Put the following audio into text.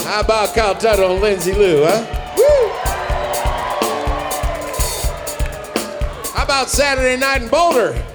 How about Kyle Tuttle and Lindsay Lou, huh? Woo! How about Saturday night in Boulder?